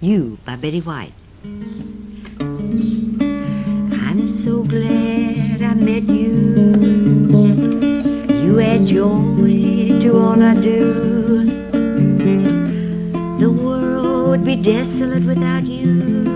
You by Betty White. I'm so glad I met you. You add joy to all I do. The world would be desolate without you.